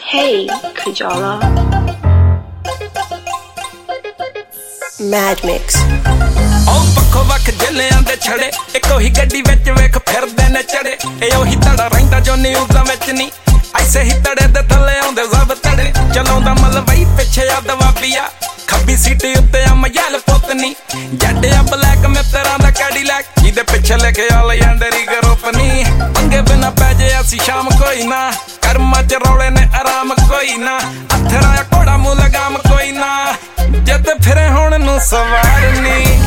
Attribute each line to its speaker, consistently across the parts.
Speaker 1: Hey, Kajala. Mad Mix.
Speaker 2: ਉਹ ਵੱਖੋ ਵੱਖ ਜ਼ਿਲ੍ਹਿਆਂ ਦੇ ਛੜੇ ਇੱਕੋ ਹੀ ਗੱਡੀ ਵਿੱਚ ਵੇਖ ਫਿਰਦੇ ਨੇ ਚੜੇ ਇਹ ਉਹੀ ਤੜਾ ਰਹਿੰਦਾ ਜੋ ਨਿਊਜ਼ਾਂ ਵਿੱਚ ਨਹੀਂ ਐਸੇ ਹੀ ਤੜੇ ਦੇ ਥੱਲੇ ਆਉਂਦੇ ਜ਼ਬ ਤੜੇ ਚਲਾਉਂਦਾ ਮਲਵਈ ਪਿੱਛੇ ਆ ਦਵਾਬੀਆ ਖੱਬੀ ਸੀਟ ਉੱਤੇ ਆ ਮਯਾਲ ਪੁੱਤਨੀ ਜੱਡਿਆ ਬਲੈਕ ਮਿੱਤਰਾਂ ਦਾ ਕੈਡੀਲੈਕ ਜਿਹਦੇ ਪਿੱਛੇ ਲਿਖਿਆ ਲੈਂਡਰੀ ਗਰੁੱਪ ਨੀ ਪੰਗੇ ਬਿਨਾ ਪੈ ਜੇ ਅਸੀਂ ਸ਼ਾਮ ਕੋਈ ਨਾ ਕਰਮਾਂ ਚ ਰੌਲੇ ਨੇ ਆਰਾਮ ਕੋਈ ਨਾ ਅਥਰਾ ਘੋੜਾ ਮੂੰਹ ਲਗਾਮ ਕੋਈ ਨਾ ਜਦ ਫਿਰੇ ਹੁਣ ਨੂੰ ਸਵਾਰਨੀ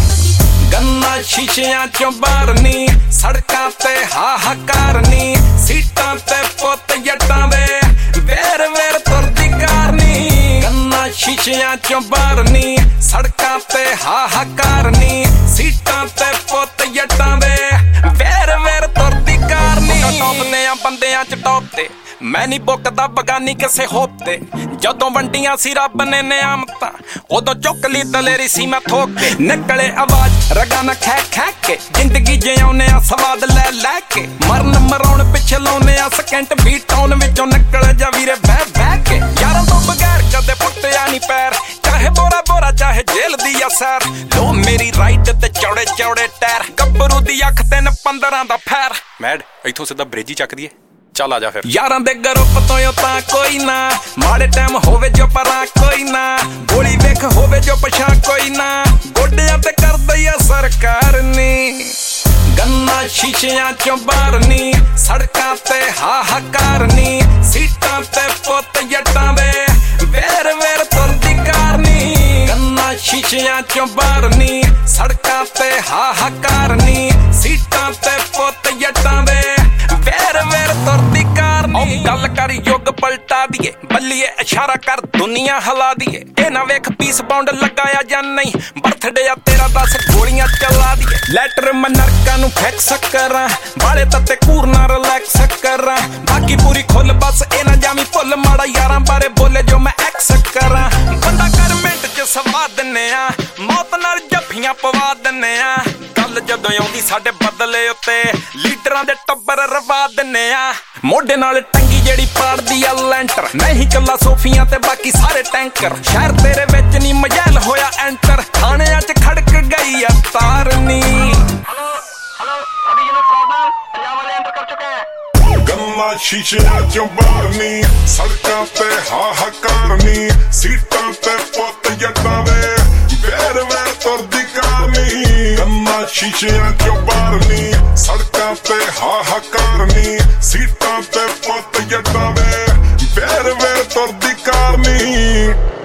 Speaker 2: ਗੰਨਾ ਸ਼ੀਸ਼ਿਆਂ ਚੋਂ ਬਾਹਰਨੀ ਸੜਕਾਂ ਤੇ ਹਾਹਾਕਾਰ ਨੀ ਸੀਟਾਂ ਤੇ ਪੁੱਤ ਜੱਟਾਂ ਦੇ ਵੇਰ ਵੇਰ ਤੁਰਦੀ ਕਾਰਨੀ ਗੰਨਾ ਸ਼ੀਸ਼ਿਆਂ ਚੋਂ ਬਾਹਰਨੀ ਸੜਕਾਂ ਤੇ ਹਾਹਾਕਾਰ ਨੀ ਸੀਟਾਂ ਤੇ ਪੁੱਤ ਜੱਟਾਂ ਦੇ ਵੇਰ ਵੇਰ ਤੁਰਦੀ ਕਾਰਨੀ ਟੌਪ ਤੇ ਆ ਬੰਦਿਆਂ ਚ ਟੌਪ ਤੇ ਮੈਂ ਨੀ ਬੁੱਕਦਾ ਬਗਾਨੀ ਕਿਸੇ ਹੋਪ ਤੇ ਜਦੋਂ ਵੰਡੀਆਂ ਸੀ ਰੱਬ ਨੇ ਨਿਆਮਤਾਂ ਉਦੋਂ ਚੁੱਕ ਲਈ ਦਲੇਰੀ ਸੀ ਮੈਂ ਥੋਕ ਕੇ ਨਿਕਲੇ ਆਵਾਜ਼ ਰਗਾਂ ਨਾ ਖੈ ਖੈ ਕੇ ਜ਼ਿੰਦਗੀ ਜਿਉਨੇ ਆ ਸਵਾਦ ਲੈ ਲੈ ਕੇ ਮਰਨ ਮਰਾਉਣ ਪਿੱਛੇ ਲਾਉਨੇ ਆ ਸਕਿੰਟ ਵੀ ਟਾਊਨ ਵਿੱਚੋਂ ਨਿਕਲ ਜਾ ਵੀਰੇ ਬਹਿ ਬਹਿ ਕੇ ਯਾਰਾਂ ਤੋਂ ਬਗੈਰ ਕਦੇ ਪੁੱਟਿਆ ਨਹੀਂ ਪੈਰ ਚਾਹੇ ਬੋਰਾ ਬੋਰਾ ਚਾਹੇ ਜੇਲ੍ਹ ਦੀ ਆ ਸੈਰ ਲੋ ਮੇਰੀ ਰਾਈਟ ਤੇ ਚੌੜੇ ਚੌੜੇ ਟਾਇਰ ਗੱਭਰੂ ਦੀ ਅੱਖ 3-15 ਦਾ ਫੈਰ ਮੈਡ ਇੱਥੋਂ ਸਿੱਧਾ ਬ੍ਰਿਜ ਹੀ ਚੱਕ ਦਈਏ ਚੱਲ ਆ ਜਾ ਫਿਰ ਯਾਰਾਂ ਦੇ ਗਰੁੱਪ ਤੋਂ ਤਾਂ ਕੋਈ ਨਾ ਮਾੜੇ ਟਾਈਮ ਹੋਵੇ ਜੋ ਪਰਾਂ ਕੋਈ ਨਾ ਗੋਲੀ ਵੇਖ ਹੋਵੇ ਜੋ ਪਛਾਂ ਕੋਈ ਨਾ ਗੋਡਿਆਂ ਤੇ ਕਰਦੀ ਆ ਸਰਕਾਰ ਨੀ ਗੰਨਾ ਸ਼ੀਸ਼ਿਆਂ ਚੋਂ ਬਾਹਰਨੀ ਸੜਕਾਂ ਤੇ ਹਾਹਾਕਾਰ ਨੀ ਸੀਟਾਂ ਤੇ ਪੁੱਤ ਜੱਟਾਂ ਦੇ ਵੇਰ ਵੇਰ ਤੁਰਦੀ ਕਾਰਨੀ ਗੰਨਾ ਸ਼ੀਸ਼ਿਆਂ ਚੋਂ ਬਾਹਰਨੀ ਸੜਕਾਂ ਤੇ ਹਾਹਾਕਾਰ ਨੀ ਸੀਟਾਂ ਤੇ ਪੁੱਤ ਜੱਟਾਂ ਦੇ ਵੇਰ ਵੇਰ ਤੁਰਦੀ ਕਾਰਨੀ ਗੱਲ ਕਰ ਯੁੱਗ ਪਲਟਾ ਦੀਏ ਬੱਲੀਏ ਇਸ਼ਾਰਾ ਕਰ ਦੁਨੀਆ ਹਿਲਾ ਦੀਏ ਇਹ ਨਾ ਵੇਖ ਪੀਸ ਬਾਉਂਡ ਲਗਾਇਆ ਜਾਂ ਨਹੀਂ ਬਰਥਡੇ ਆ ਤੇਰਾ 10 ਗੋਲੀਆਂ ਚਲਾ ਦੀਏ ਲੈਟਰ ਮੈਂ ਨਰਕਾਂ ਨੂੰ ਫਿਕਸ ਕਰਾਂ ਬਾਲੇ ਤੱਤੇ ਕੂਰ ਨਾ ਰਿਲੈਕਸ ਕਰਾਂ ਬਾਕੀ ਪੂਰੀ ਖੁੱਲ ਬਸ ਇਹ ਨਾ ਜਾਵੀਂ ਭੁੱਲ ਮਾੜਾ ਯਾਰਾਂ ਬਾਰੇ ਬੋਲੇ ਜੋ ਮੈਂ ਐਕਸ ਕਰਾਂ ਬੰਦਾ ਕਰ ਮਿੰਟ ਚ ਸਵਾ ਦਿੰਨੇ ਆ ਮੌਤ ਨਾਲ ਜੱਫੀਆਂ ਪਵਾ ਦਿੰਨੇ ਆ ਗੱਲ ਜਦੋਂ ਆਉਂਦੀ ਸਾਡੇ ਬਦਲੇ ਉੱਤੇ ਲੀਡਰਾਂ ਦੇ ਟੱਬਰ ਰਵਾ ਦਿੰਨੇ ਆ ਮੋਢੇ ਨਾਲ ਟੰਗੀ ਜਿਹੜੀ ਪਾੜਦੀ ਆ ਲੈਂਟਰ ਨਹੀਂ ਕੱਲਾ ਸੋਫੀਆਂ ਤੇ ਬਾਕੀ ਸਾਰੇ ਟੈਂਕਰ ਸ਼ਹਿਰ ਤੇਰੇ ਵਿੱਚ ਨਹੀਂ ਮਜੈਲ ਹੋਇਆ ਐਂਟਰ ਥਾਣਿਆਂ 'ਚ ਖੜਕ ਗਈ ਆ ਤਾਰਨੀ
Speaker 3: ਗੰਨਾ ਸ਼ੀਸ਼ਿਆਂ ਚੋਂ ਬਾਹਰਨੀ ਸੜਕਾਂ ਤੇ ਹਾਹਾਕਾਰ ਨੀ ਸੀਟਾਂ ਤੇ ਪੁੱਤ ਜੱਟਾਂ ਦੇ ਵੇਰ ਵੇਰ ਤੁਰਦੀ ਕਾਰਨੀ ਗੰਨਾ ਸ਼ੀਸ਼ਿਆਂ ਚੋਂ ਬਾਹਰਨੀ ਸੜਕਾਂ ਤੇ ਹਾਹਾਕਾਰ ਨੀ ਸੀਟਾਂ ਤੇ ਪੁੱਤ ਜੱਟਾਂ ਦੇ ਵੇਰ ਵੇਰ ਤੁਰਦੀ ਕਾਰਨੀ